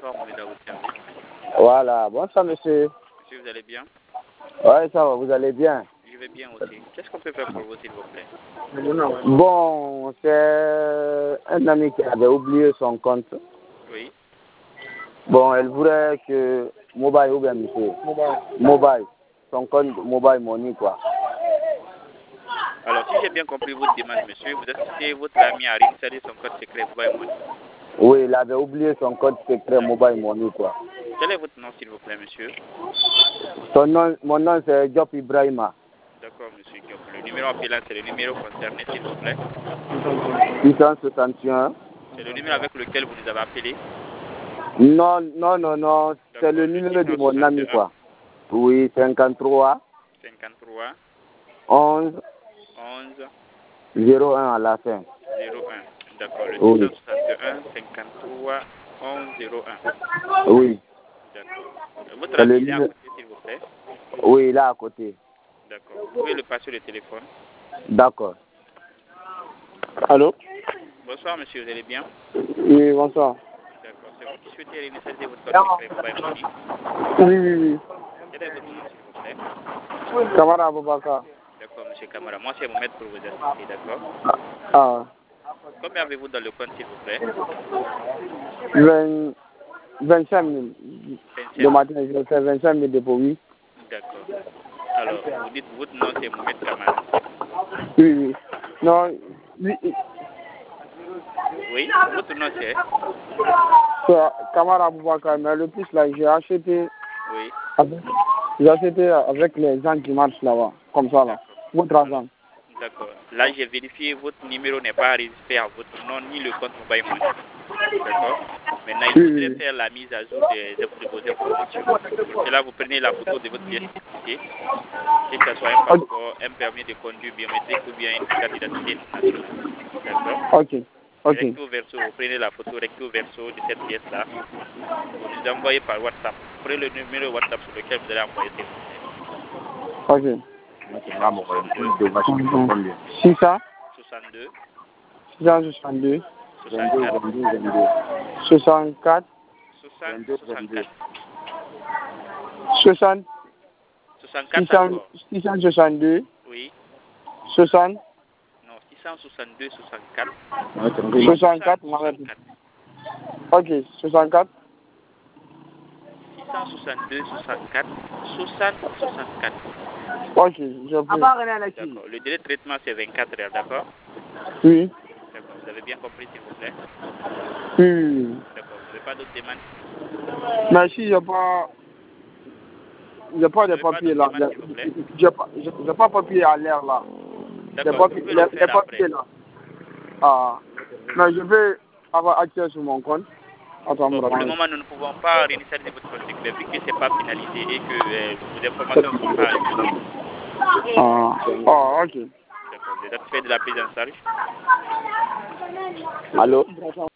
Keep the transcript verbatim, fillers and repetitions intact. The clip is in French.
bonsoir, Mohamed à votre service. Voilà, bonsoir monsieur. Monsieur, vous allez bien? Oui, ça va, vous allez bien? Je vais bien aussi. Qu'est-ce qu'on peut faire pour vous, s'il vous plaît? Bon, c'est un ami qui avait oublié son compte. Oui. Bon, elle voudrait que Mobile ou bien monsieur Mobile. Mobile. Son compte Mobile Money, quoi. Alors, si j'ai bien compris votre demande, monsieur, vous assistez votre ami à réinstaller son code secret Mobile Money. Oui, il avait oublié son code secret Mobile Money, quoi. Quel est votre nom, s'il vous plaît, monsieur? Son nom, mon nom, c'est Diop Ibrahima. D'accord, monsieur Diop. Le numéro appelant, c'est le numéro concerné, s'il vous plaît. six cent soixante et un. C'est le numéro avec lequel vous nous avez appelé? Non, non, non, non. C'est le numéro de mon ami, quoi. Oui, cinquante-trois. cinquante-trois. onze. onze. zéro un à la fin. zéro un. D'accord. Le Oui. six cent soixante et un, cinquante-trois, onze, zéro un. Oui. D'accord. Votre ami est à côté, s'il vous plaît? Oui, là à côté. D'accord. Vous pouvez le passer le téléphone? D'accord. Allô? Bonsoir, monsieur. Vous allez bien? Oui, bonsoir. D'accord. C'est vous qui souhaitez réinitialiser votre code secret Mobile Money? Oui, oui, oui. Quel est votre nom, s'il vous plaît? Kamara Aboubakar. D'accord, monsieur Kamara. Moi, c'est Mohamed pour vous assister, d'accord? Ah. Combien avez-vous dans le compte, s'il vous plaît? vingt, vingt-cinq mille. Le matin, je fais vingt-cinq mille dépôts, oui. D'accord. Alors, vous dites votre nom, c'est Mohamed Kamara. Oui, oui. Non, oui. Oui, votre nom, c'est? C'est Kamara Aboubakar, mais le plus là, j'ai acheté. Oui. Avec, j'ai acheté avec les gens qui marchent là-bas, comme ça là. Votre argent. D'accord. Là, j'ai vérifié, votre numéro n'est pas enregistré à votre nom ni le compte Mobile Money. D'accord. Maintenant, il faudrait oui. faire la mise à jour de, de vos informations. Pour cela, vous prenez la photo de votre pièce d'identité, que ce soit un passeport, un permis de conduire biométrique ou bien une carte d'identité nationale. D'accord. Ok. Ok. Recto verso, vous prenez la photo recto verso de cette pièce-là. Vous nous envoyez par WhatsApp. Vous prenez le numéro WhatsApp sur lequel vous allez envoyer ces photos. Ok. six cent soixante-deux. six cent soixante-deux. six cent soixante-deux. soixante-quatre. soixante-quatre. soixante. soixante. soixante-quatre encore. six cent soixante-deux. Oui. soixante. Non, six cent soixante-deux, soixante-quatre. soixante-quatre. soixante-quatre. Ok, soixante-quatre. six cent soixante-deux, soixante-quatre. soixante, soixante-quatre. Ok, je peux. D'accord. Le délai de traitement, c'est vingt-quatre heures, d'accord? Oui. D'accord. Vous avez bien compris, s'il vous plaît? Oui. D'accord. Vous n'avez pas d'autres demandes? Mais si j'ai pas... J'ai pas de papiers là. J'ai pas, j'ai pas papier à l'air là. D'accord. Vous pouvez le faire après. Là. Ah. Mais je vais avoir accès sur mon compte. Attends, bon, pour le moment, nous ne pouvons pas réinitialiser votre compte secret vu que ce n'est pas finalisé et que euh, vos informations ne sont pas enregistrées. Ah, ah ok. D'accord. Vous êtes fait de la prise en charge? Allô?